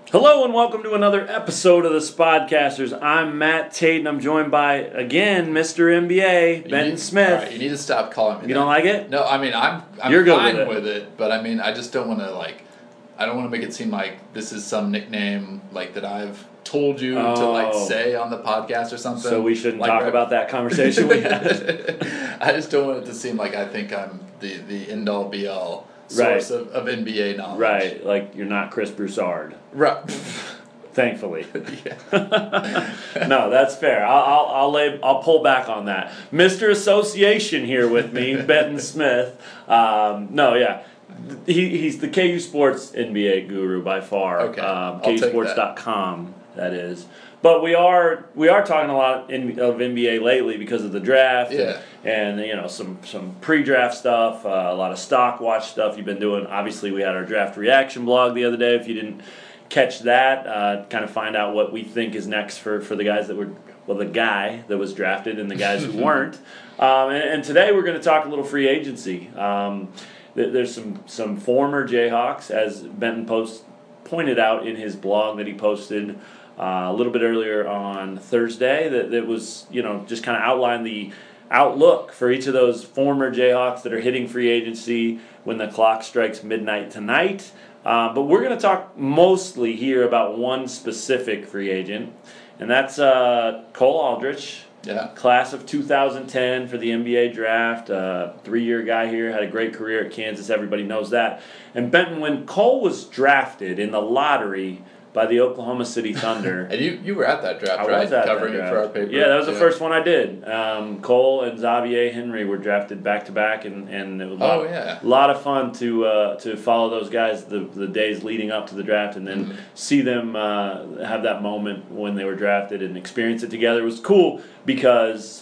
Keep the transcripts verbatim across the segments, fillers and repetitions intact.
Hello and welcome to another episode of the Spodcasters. I'm Matt Tate and I'm joined by, again, Mister N B A, Benton Smith. All right, you need to stop calling me You that. don't like it? No, I mean, I'm, I'm You're good fine with it. with it, but I mean, I just don't want to, like, I don't want to make it seem like this is some nickname, like, that I've told you Oh. to, like, say on the podcast or something. So we shouldn't like, talk right- about that conversation we had. I just don't want it to seem like I think I'm the, the end-all, be-all Right. source of, of N B A knowledge. Right, like you're not Chris Broussard. Right. Thankfully. Yeah. No, that's fair. I'll I'll I'll, lay, I'll pull back on that. Mister Association here with me, Benton Smith. Um, no, yeah. He he's the K U Sports N B A guru by far. Okay, Um, I'll K U take Sports dot com, that is. But we are we are talking a lot in, of N B A lately because of the draft. Yeah. And, and you know some some pre-draft stuff, uh, a lot of stock watch stuff you've been doing. Obviously, we had our draft reaction blog the other day. If you didn't catch that, uh, kind of find out what we think is next for, for the guys that were, well, the guy that was drafted and the guys who weren't. Um, and, and today we're going to talk a little free agency. Um, th- there's some, some former Jayhawks, as Benton Post pointed out in his blog that he posted uh, a little bit earlier on Thursday, that, that was, you know, just kind of outlined the outlook for each of those former Jayhawks that are hitting free agency when the clock strikes midnight tonight. Uh, but we're going to talk mostly here about one specific free agent, and that's uh, Cole Aldrich, Yeah. class of two thousand ten for the N B A draft. Uh, three-year guy here, had a great career at Kansas. Everybody knows that. And Benton, when Cole was drafted in the lottery by the Oklahoma City Thunder. And you, you were at that draft, I right? was at Covering that it draft. for our paper. Yeah, that was the first one I did. Um, Cole and Xavier Henry were drafted back to back, and and it was a lot, Oh, yeah. lot of fun to uh, to follow those guys the the days leading up to the draft, and then Mhm. see them uh, have that moment when they were drafted and experience it together. It was cool because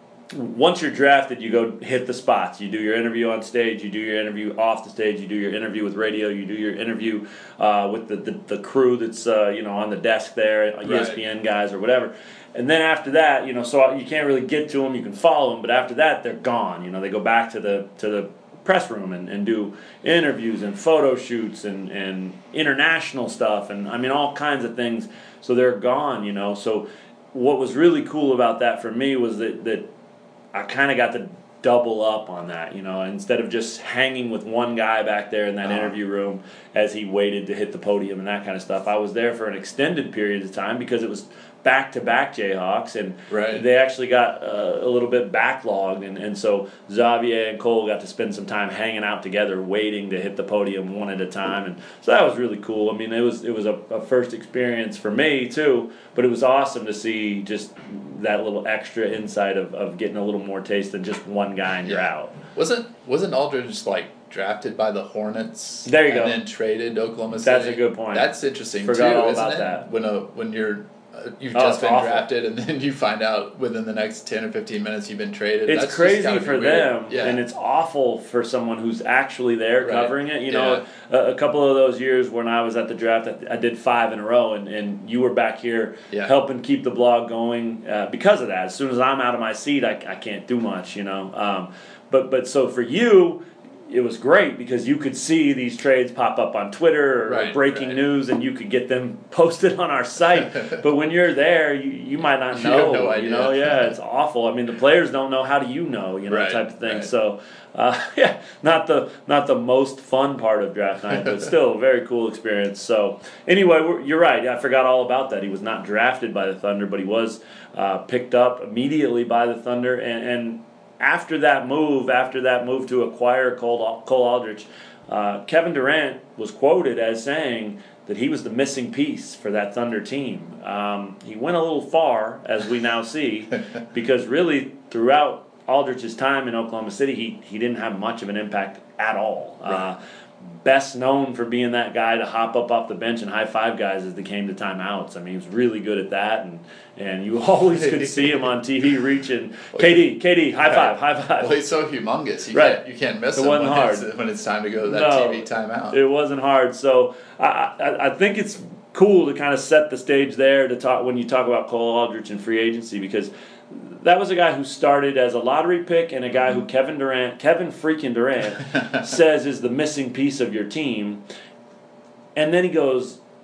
once you're drafted, you go hit the spots. You do your interview on stage, you do your interview off the stage, you do your interview with radio, you do your interview uh, with the, the, the crew that's uh, you know on the desk there, E S P N guys or whatever. And then after that, you know, so you can't really get to them. You can follow them, but after that, they're gone. You know, they go back to the to the press room and, and do interviews and photo shoots and, and international stuff and I mean all kinds of things. So they're gone. You know, so what was really cool about that for me was that that I kind of got to double up on that, you know, instead of just hanging with one guy back there in that Uh-huh. interview room as he waited to hit the podium and that kind of stuff. I was there for an extended period of time because it was back-to-back Jayhawks, and Right. they actually got uh, a little bit backlogged, and, and so Xavier and Cole got to spend some time hanging out together, waiting to hit the podium one at a time, and so that was really cool. I mean, it was it was a, a first experience for me too, but it was awesome to see just that little extra insight of, of getting a little more taste than just one guy and you're Yeah. out. Wasn't wasn't Aldridge just like drafted by the Hornets? There you and go. then traded to Oklahoma City. That's a good point. That's interesting Forgot too, all isn't about it? that. When a when you're uh, you've Oh, just it's been awful. drafted and then you find out within the next ten or fifteen minutes you've been traded. It's That's just crazy gotta be for weird. them, Yeah. and it's awful for someone who's actually there Right. covering it. You know, a, a couple of those years when I was at the draft, I, I did five in a row, and, and you were back here Yeah. helping keep the blog going uh, because of that. As soon as I'm out of my seat, I, I can't do much, you know. Um, but but so for you, it was great because you could see these trades pop up on Twitter or Right, breaking right. news, and you could get them posted on our site. But when you're there, you, you might not You know. have no You idea. know, yeah, it's awful. I mean, the players don't know. How do you know? You know, Right, type of thing. right. So, uh, yeah, not the not the most fun part of draft night, but still a very cool experience. So, anyway, we're, you're right. I forgot all about that. He was not drafted by the Thunder, but he was uh, picked up immediately by the Thunder, and. and After that move, after that move to acquire Cole, Cole Aldrich, uh, Kevin Durant was quoted as saying that he was the missing piece for that Thunder team. Um, he went a little far, as we now see, because really throughout Aldrich's time in Oklahoma City, he, he didn't have much of an impact at all. Right. Uh, best known for being that guy to hop up off the bench and high five guys as they came to timeouts. I mean, he was really good at that, and and you always could see him on T V reaching, K D, K D, high five, high five. Well, he's so humongous. You Right. can't you can't miss It him wasn't when hard. it's, when it's time to go to that No. T V timeout. It wasn't hard. So I, I I think it's cool to kind of set the stage there to talk when you talk about Cole Aldrich and free agency, because that was a guy who started as a lottery pick and a guy who Kevin Durant, Kevin freaking Durant, says is the missing piece of your team. And then he goes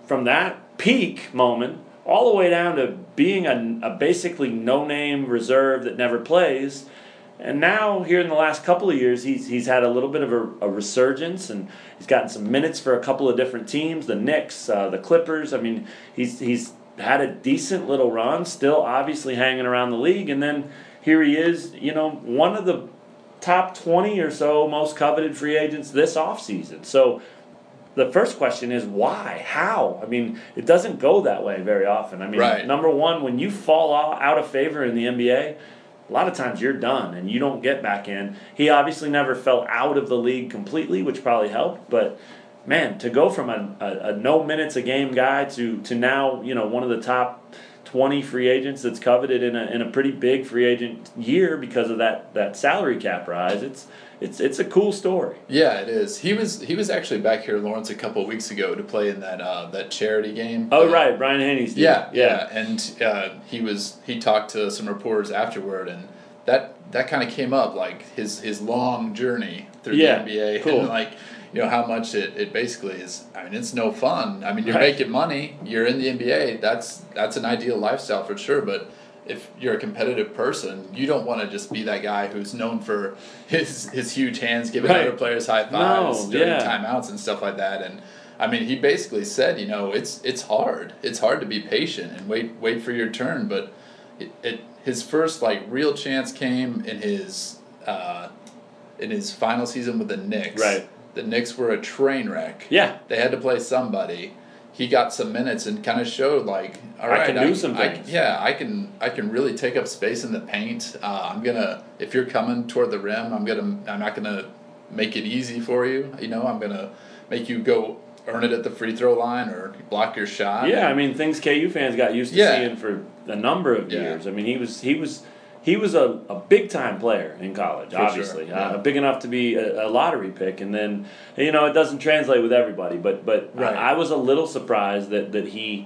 from that peak moment all the way down to being a, a basically no-name reserve that never plays. And now, here in the last couple of years, he's he's had a little bit of a, a resurgence, and he's gotten some minutes for a couple of different teams, the Knicks, uh, the Clippers. I mean, he's he's had a decent little run, still obviously hanging around the league. And then here he is, you know, one of the top twenty or so most coveted free agents this offseason. So the first question is why? How? I mean, it doesn't go that way very often. I mean, right. Number one, when you fall out of favor in the N B A, a lot of times you're done and you don't get back in. He obviously never fell out of the league completely, which probably helped. But, man, to go from a, a, a no minutes a game guy to, to now, you know, one of the top twenty free agents that's coveted in a in a pretty big free agent year because of that, that salary cap rise, it's it's it's a cool story. Yeah, it is. He was he was actually back here in Lawrence a couple of weeks ago to play in that uh, that charity game. Oh, uh, right, Brian Haney's team. Yeah, yeah, yeah, and uh, he was he talked to some reporters afterward, and that that kind of came up, like his his long journey through yeah, the N B A, cool. and like you know how much it, it basically is. I mean, it's no fun. I mean, you're right. making money, you're in the N B A. That's that's an ideal lifestyle for sure, but if you're a competitive person, you don't want to just be that guy who's known for his his huge hands giving right. other players high fives no, during yeah. timeouts and stuff like that. And I mean, he basically said, you know, it's it's hard. It's hard to be patient and wait wait for your turn. But it, it his first like real chance came in his uh, in his final season with the Knicks. Right. The Knicks were a train wreck. Yeah. They had to play somebody. He got some minutes and kind of showed like, all right, I can do some I, things. yeah, I can I can really take up space in the paint. Uh, I'm gonna if you're coming toward the rim, I'm gonna I'm not gonna make it easy for you. You know, I'm gonna make you go earn it at the free throw line or block your shot. Yeah, I mean things K U fans got used to Yeah. seeing for a number of Yeah. years. I mean he was he was he was a, a big time player in college, For obviously, sure, yeah. uh, big enough to be a, a lottery pick, and then you know it doesn't translate with everybody. But but Right. I, I was a little surprised that, that he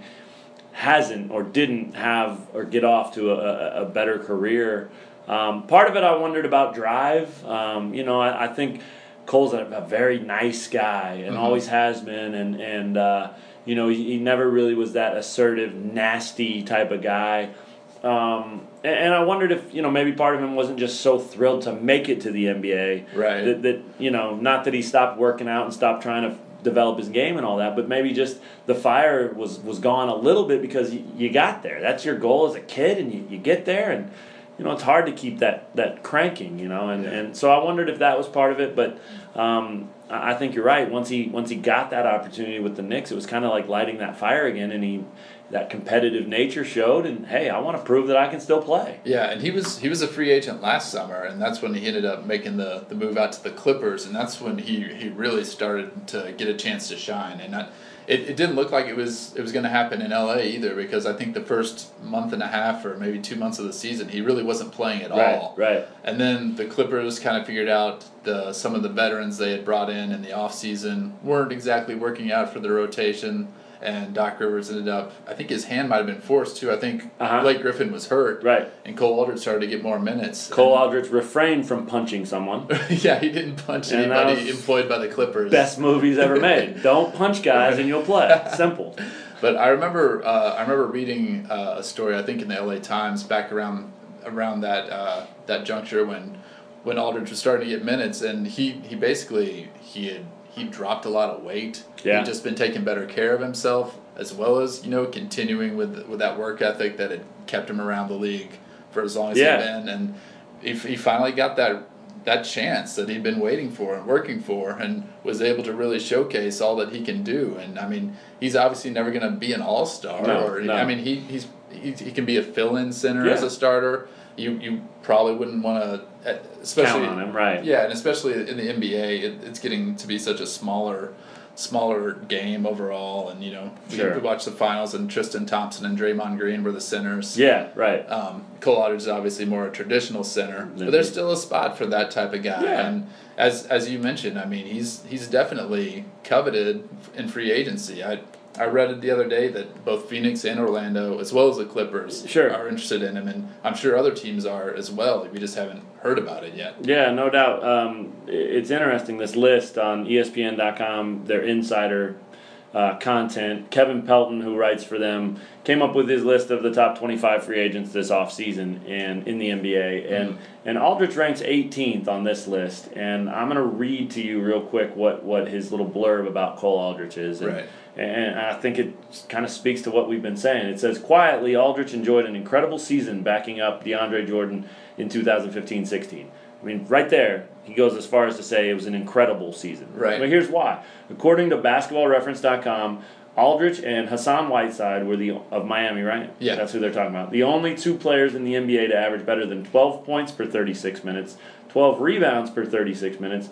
hasn't or didn't have or get off to a, a, a better career. Um, part of it I wondered about drive. Um, you know I, I think Cole's a, a very nice guy and Mhm. always has been, and and uh, you know he, he never really was that assertive, nasty type of guy. Um, and, and I wondered if you know maybe part of him wasn't just so thrilled to make it to the N B A. Right. That, that you know not that he stopped working out and stopped trying to develop his game and all that, but maybe just the fire was, was gone a little bit because you, you got there. That's your goal as a kid, and you, you get there, and you know it's hard to keep that, that cranking, you know, and, Yeah. and so I wondered if that was part of it, but um, I I think you're right. Once he once he got that opportunity with the Knicks, it was kind of like lighting that fire again, and he that competitive nature showed, and hey, I want to prove that I can still play. Yeah, and he was he was a free agent last summer, and that's when he ended up making the, the move out to the Clippers, and that's when he, he really started to get a chance to shine. And I, it, it didn't look like it was it was going to happen in L A either, because I think the first month and a half or maybe two months of the season he really wasn't playing at Right, all. right. And then the Clippers kind of figured out the some of the veterans they had brought in in the offseason weren't exactly working out for the rotation. And Doc Rivers ended up, I think his hand might have been forced too. I think Uh-huh. Blake Griffin was hurt. Right. And Cole Aldridge started to get more minutes. Cole And- Aldrich refrained from punching someone. yeah, he didn't punch And that anybody was employed by the Clippers. Best movies ever made. Don't punch guys and you'll play. Simple. But I remember, uh, I remember reading uh, a story, I think in the L A Times, back around around that uh, that juncture when when Aldridge was starting to get minutes, and he, he basically he had he dropped a lot of weight. Yeah. He'd just been taking better care of himself, as well as you know continuing with with that work ethic that had kept him around the league for as long as Yeah. he'd been, and he he finally got that. that chance that he'd been waiting for and working for, and was able to really showcase all that he can do. And I mean, he's obviously never going to be an all-star. No, or no. I mean, he he's he, he can be a fill-in center Yeah. as a starter. You you probably wouldn't want to, especially Count on him, right. Yeah, and especially in the N B A, it, it's getting to be such a smaller. smaller game overall, and you know we, Sure. we watched the finals, and Tristan Thompson and Draymond Green were the centers. Yeah, right. Um, Cole Aldridge is obviously more a traditional center, Indeed. but there's still a spot for that type of guy. Yeah. And as as you mentioned, I mean, he's he's definitely coveted in free agency. I I read it the other day that both Phoenix and Orlando, as well as the Clippers, Sure. are interested in him, and I'm sure other teams are as well. We just haven't heard about it yet. Yeah, no doubt. Um, it's interesting, this list on E S P N dot com, their insider uh, content. Kevin Pelton, who writes for them, came up with his list of the top twenty-five free agents this offseason and in the N B A. And mm-hmm. and Aldridge ranks eighteenth on this list. And I'm going to read to you real quick what, what his little blurb about Cole Aldrich is. And, right. And I think it kind of speaks to what we've been saying. It says, quietly, Aldrich enjoyed an incredible season backing up DeAndre Jordan in two thousand fifteen sixteen. I mean, right there, he goes as far as to say it was an incredible season. Right. But here's why. According to basketball reference dot com, Aldrich and Hassan Whiteside were the of Miami, right? Yeah. That's who they're talking about. The only two players in the N B A to average better than twelve points per thirty-six minutes, twelve rebounds per thirty-six minutes,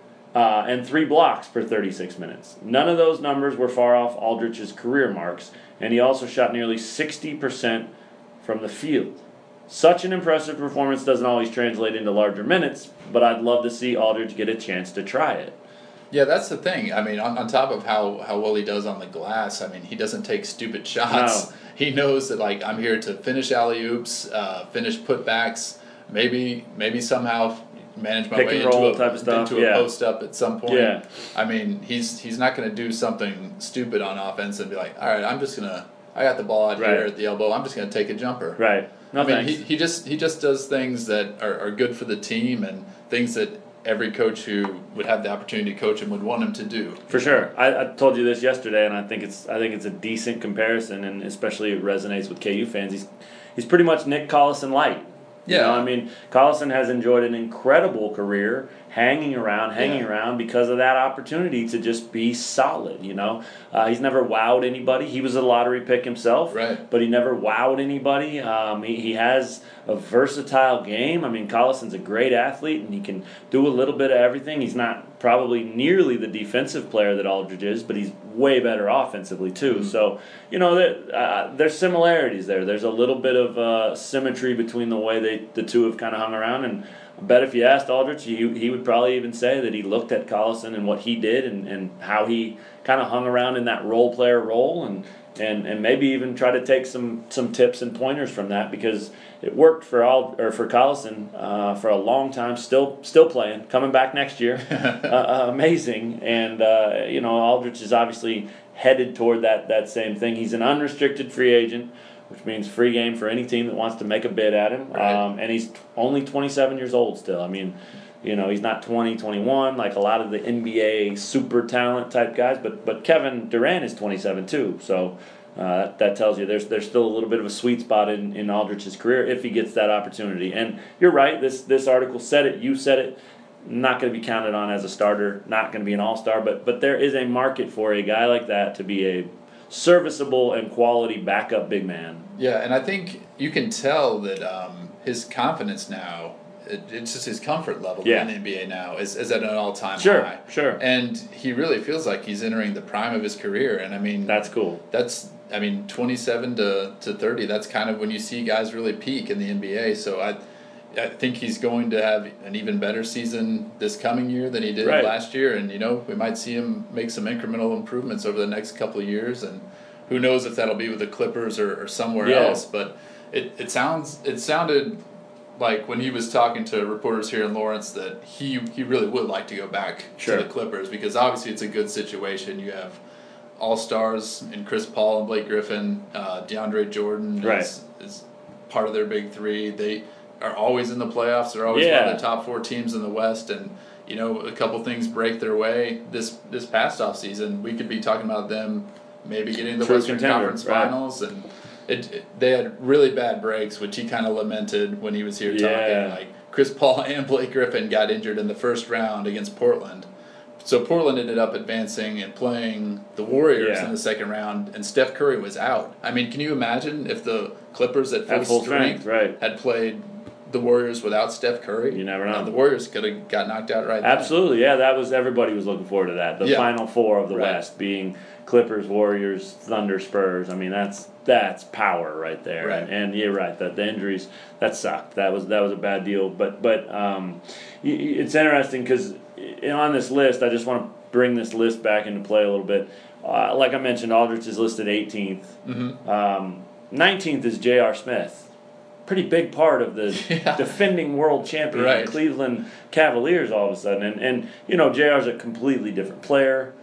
uh, and three blocks per thirty-six minutes. None of those numbers were far off Aldrich's career marks, and he also shot nearly sixty percent from the field. Such an impressive performance doesn't always translate into larger minutes, but I'd love to see Aldridge get a chance to try it. Yeah, that's the thing. I mean, on, on top of how, how well he does on the glass, I mean, he doesn't take stupid shots. No. He knows that, like, I'm here to finish alley-oops, uh, finish putbacks, maybe maybe somehow manage my Pick way and into, roll a, type of stuff. into Yeah. a post-up at some point. Yeah. I mean, he's he's not going to do something stupid on offense and be like, all right, I'm just going to, I got the ball out Right. here at the elbow, I'm just going to take a jumper. Right. No I mean, thanks. he, he just he just does things that are, are good for the team and things that every coach who would have the opportunity to coach him would want him to do. For sure. I, I told you this yesterday, and I think it's I think it's a decent comparison, and especially it resonates with K U fans. He's he's pretty much Nick Collison light. You Yeah. know, I mean, Collison has enjoyed an incredible career hanging around, hanging Yeah. around because of that opportunity to just be solid, you know. Uh, he's never wowed anybody. He was a lottery pick himself, Right. but he never wowed anybody. Um, he, he has a versatile game. I mean, Collison's a great athlete, and he can do a little bit of everything. He's not probably nearly the defensive player that Aldridge is, but he's way better offensively, too. Mm-hmm. So, you know, there, uh, there's similarities there. There's a little bit of uh, symmetry between the way they the two have kind of hung around, and I bet if you asked Aldridge, he, he would probably even say that he looked at Collison and what he did and, and how he kind of hung around in that role player role and, and, and maybe even try to take some, some tips and pointers from that because it worked for all or for Collison uh, for a long time. Still still playing, coming back next year, uh, uh, amazing. And uh, you know Aldridge is obviously headed toward that that same thing. He's an unrestricted free agent, which means free game for any team that wants to make a bid at him. Right. Um, and he's only twenty-seven years old still. I mean, you know, he's not twenty, twenty-one like a lot of the N B A super talent type guys, but but Kevin Durant is twenty-seven too. So uh, that, that tells you there's there's still a little bit of a sweet spot in, in Aldrich's career if he gets that opportunity. And you're right, this this article said it, you said it. Not going to be counted on as a starter, not going to be an all-star, but but there is a market for a guy like that to be a serviceable and quality backup big man. Yeah, and I think you can tell that um, his confidence now, it, it's just his comfort level Yeah. in the N B A now is, is at an all-time Sure, high. sure. And he really feels like he's entering the prime of his career. And I mean, That's cool. That's I mean, twenty-seven to, to thirty. That's kind of when you see guys really peak in the N B A. So I, I think he's going to have an even better season this coming year than he did Right. last year. And you know, we might see him make some incremental improvements over the next couple of years. And who knows if that'll be with the Clippers or, or somewhere Yeah. else. But it, it sounds it sounded like when he was talking to reporters here in Lawrence that he he really would like to go back Sure. to the Clippers because obviously it's a good situation. You have all-stars in Chris Paul and Blake Griffin. Uh, DeAndre Jordan Right. is, is part of their big three. They are always in the playoffs. They're always Yeah. one of the top four teams in the West. And, you know, a couple things break their way. This this past offseason, we could be talking about them maybe getting the True Western contender, Conference right. Finals. And it, it they had really bad breaks, which he kind of lamented when he was here Yeah. talking. Like, Chris Paul and Blake Griffin got injured in the first round against Portland. So Portland ended up advancing and playing the Warriors Yeah. in the second round, and Steph Curry was out. I mean, can you imagine if the Clippers at full, At full strength, strength, right. had played the Warriors without Steph Curry? You never know. Uh, the Warriors could have got knocked out right Absolutely, yeah. That was everybody was looking forward to that. The Yeah. final four of the Right. West being Clippers, Warriors, Thunder, Spurs. I mean, that's that's power right there. Right. And, and you're right. That the injuries that sucked. That was that was a bad deal. But but um, y- y- it's interesting because on this list, I just want to bring this list back into play a little bit. Uh, like I mentioned, Aldridge is listed eighteenth. Mm-hmm. Um, nineteenth is J R. Smith. Pretty big part of the Yeah. defending world champion Right. Cleveland Cavaliers all of a sudden. And, and you know, J R's a completely different player,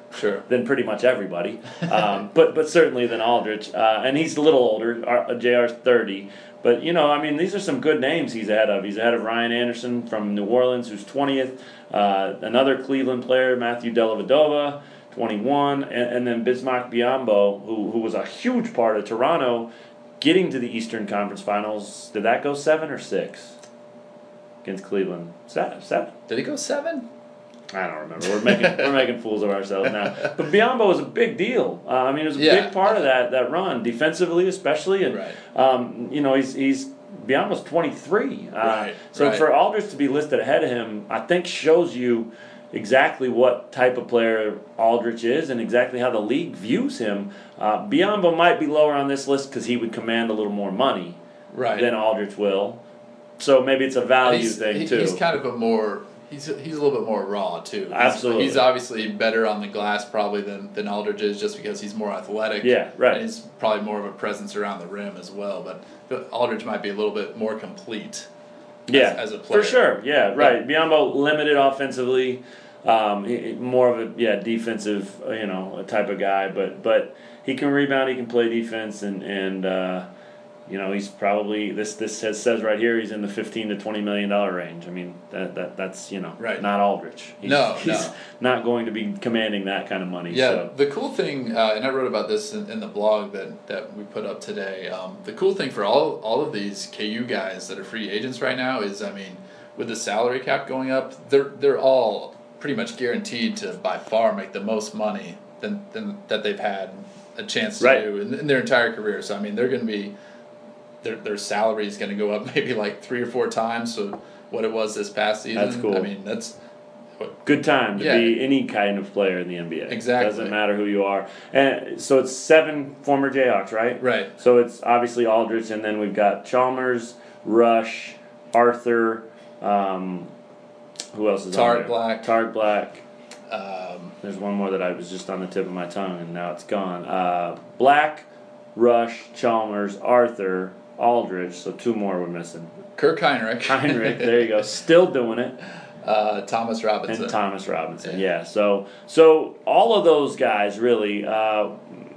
sure. than pretty much everybody, um, but but certainly than Aldridge. Uh, and he's a little older. Our, J R's thirty. But, you know, I mean, these are some good names he's ahead of. He's ahead of Ryan Anderson from New Orleans, who's twentieth. Uh, another Cleveland player, Matthew Dellavedova, twenty-one. And, and then Bismack Biyombo, who, who was a huge part of Toronto getting to the Eastern Conference Finals. Did that go seven or six against Cleveland? Seven? seven? Did he go seven? I don't remember. We're making we're making fools of ourselves now. But Biyombo was a big deal. Uh, I mean, it was a Yeah. big part of that, that run, defensively especially. And, Right. um, you know, he's he's Biyombo's twenty-three. Uh, Right, So right. for Aldridge to be listed ahead of him, I think shows you exactly what type of player Aldridge is and exactly how the league views him. Uh, Biyombo might be lower on this list because he would command a little more money Right. than Aldridge will. So maybe it's a value he's, thing he- too. He's kind of a more he's he's a little bit more raw too. He's, Absolutely. He's obviously better on the glass probably than, than Aldridge is just because he's more athletic. Yeah, right. And he's probably more of a presence around the rim as well. But, but Aldridge might be a little bit more complete. Yeah, as, as a player. for sure. Yeah, right. Biyombo limited offensively, um, he- he- more of a yeah defensive uh, you know type of guy, but but he can rebound, he can play defense, and and uh, you know he's probably this this has, says right here he's in the fifteen to twenty million dollar range. I mean that that that's you know Right. not Aldridge. He's, No, he's no. not going to be commanding that kind of money. Yeah, So. the cool thing, uh, and I wrote about this in, in the blog that, that we put up today. Um, the cool thing for all all of these K U guys that are free agents right now is, I mean, with the salary cap going up, they're they're all pretty much guaranteed to by far make the most money than, than that they've had a chance to Right. do in, in their entire career. So I mean, they're going to be their their salary is going to go up maybe like three or four times so what it was this past season. That's cool. I mean, that's. Good time to Yeah. be any kind of player in the N B A. Exactly. Doesn't matter who you are. And so it's seven former Jayhawks, right? Right. So it's obviously Aldridge, and then we've got Chalmers, Rush, Arthur. Um, who else is Tarek on there? Black. Tarek Black. Um, There's one more that I was just on the tip of my tongue, and now it's gone. Uh, Black, Rush, Chalmers, Arthur, Aldridge. So two more we're missing. Kirk Heinrich. Heinrich, there you go. Still doing it. Uh, Thomas Robinson. And Thomas Robinson, Yeah. yeah. So, so all of those guys really, uh,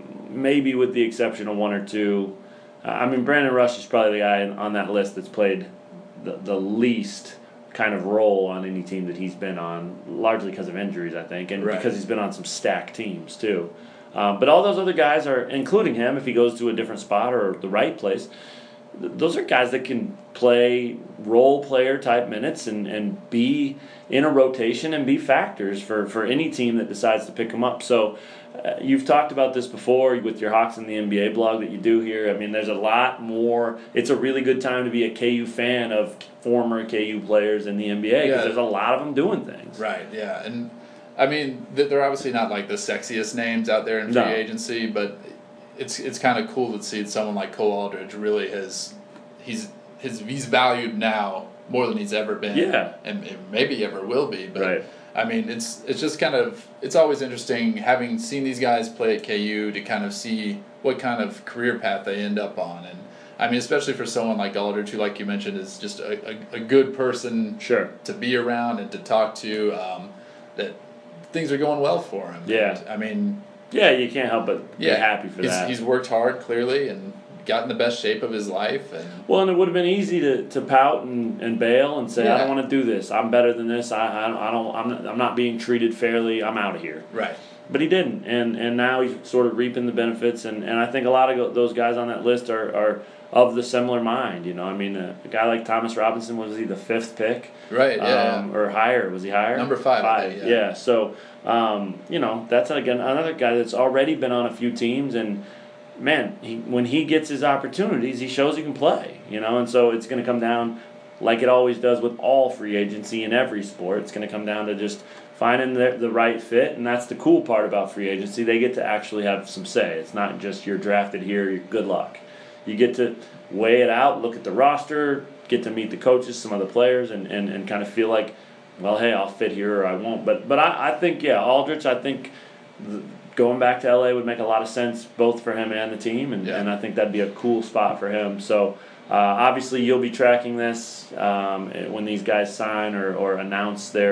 maybe with the exception of one or two. Uh, I mean, Brandon Rush is probably the guy on that list that's played the, the least kind of role on any team that he's been on, largely because of injuries, I think, and Right. because he's been on some stacked teams too. Um, but all those other guys are, including him, if he goes to a different spot or the right place, th- those are guys that can play role player type minutes and, and be in a rotation and be factors for, for any team that decides to pick them up. So uh, you've talked about this before with your Hawks in the N B A blog that you do here. I mean, there's a lot more. It's a really good time to be a K U fan of former K U players in the N B A because Yeah. there's a lot of them doing things. Right, yeah. And, I mean, th- they're obviously not, like, the sexiest names out there in free No. agency, but it's it's kind of cool to see someone like Cole Aldridge really has – he's his he's valued now more than he's ever been. Yeah. And, and maybe ever will be. But, Right. I mean, it's it's just kind of – it's always interesting having seen these guys play at K U to kind of see what kind of career path they end up on. And, I mean, especially for someone like Aldridge, who, like you mentioned, is just a, a, a good person Sure. to be around and to talk to, um, that things are going well for him. Yeah. And, I mean, Yeah, you can't help but be yeah, happy for he's, that. He's worked hard, clearly, and gotten the best shape of his life. And Well, and it would have been easy to, to pout and, and bail and say, I Yeah. don't want to do this. I'm better than this. I, I, I don't. I'm not, I'm not being treated fairly. I'm out of here. right, But he didn't, and and now he's sort of reaping the benefits. And, and I think a lot of go- those guys on that list are, are of the similar mind. You know, I mean, a, a guy like Thomas Robinson, was he the fifth pick? right, yeah, Um, or higher? Was he higher? Number five, I Five. think, yeah. So um, you know, that's again another guy that's already been on a few teams, and man, he, when he gets his opportunities, he shows he can play. You know, and so it's going to come down, like it always does with all free agency in every sport. It's going to come down to just finding the, the right fit, and that's the cool part about free agency. They get to actually have some say. It's not just you're drafted here, you're good luck. You get to weigh it out, look at the roster, get to meet the coaches, some other players, and, and, and kind of feel like, well, hey, I'll fit here or I won't. But but I, I think, yeah, Aldridge, I think the, going back to L A would make a lot of sense both for him and the team, and, Yeah. and I think that'd be a cool spot for him. So uh, obviously you'll be tracking this um, when these guys sign or, or announce their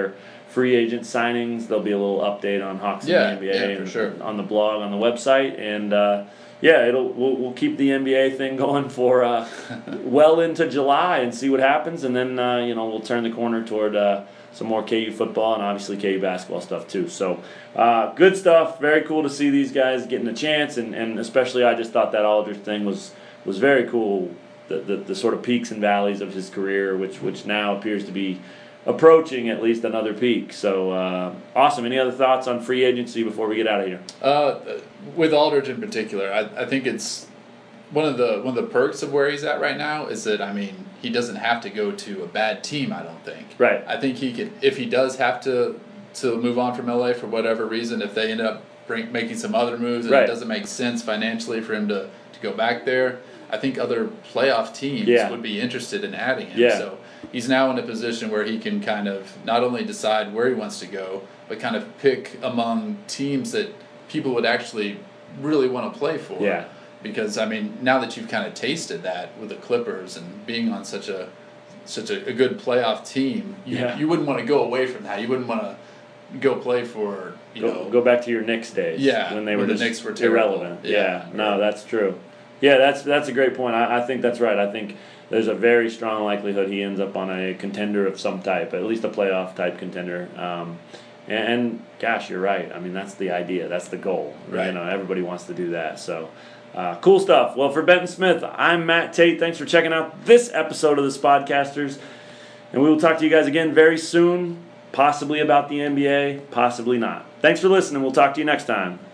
free agent signings. There'll be a little update on Hawks Yeah, and the N B A yeah, for and sure. on the blog, on the website, and uh, yeah, it'll we'll, we'll keep the N B A thing going for uh, well into July and see what happens, and then uh, you know we'll turn the corner toward uh, some more K U football and obviously K U basketball stuff too. So uh, good stuff. Very cool to see these guys getting a chance, and, and especially I just thought that Aldridge thing was was very cool. The, the the sort of peaks and valleys of his career, which which now appears to be approaching at least another peak. So uh, awesome. Any other thoughts on free agency before we get out of here? Uh, with Aldridge in particular, I, I think it's one of the one of the perks of where he's at right now is that I mean he doesn't have to go to a bad team. I don't think. Right. I think he could if he does have to to move on from L A for whatever reason. If they end up bring, making some other moves and Right. it doesn't make sense financially for him to, to go back there, I think other playoff teams Yeah. would be interested in adding him. Yeah. So he's now in a position where he can kind of not only decide where he wants to go, but kind of pick among teams that people would actually really want to play for. Yeah. Because I mean, now that you've kind of tasted that with the Clippers and being on such a such a, a good playoff team, you Yeah. you wouldn't want to go away from that. You wouldn't want to go play for you Go, know go back to your Knicks days. Yeah, when they when were the just Knicks were terrible. irrelevant. Yeah. Yeah, no, that's true. Yeah, that's that's a great point. I, I think that's right. I think there's a very strong likelihood he ends up on a contender of some type, at least a playoff type contender. Um, and, and gosh, you're right. I mean, that's the idea. That's the goal. Right. You know, everybody wants to do that. So. Uh, cool stuff. Well, for Benton Smith, I'm Matt Tate. Thanks for checking out this episode of the Spodcasters. And we will talk to you guys again very soon, possibly about the N B A, possibly not. Thanks for listening. We'll talk to you next time.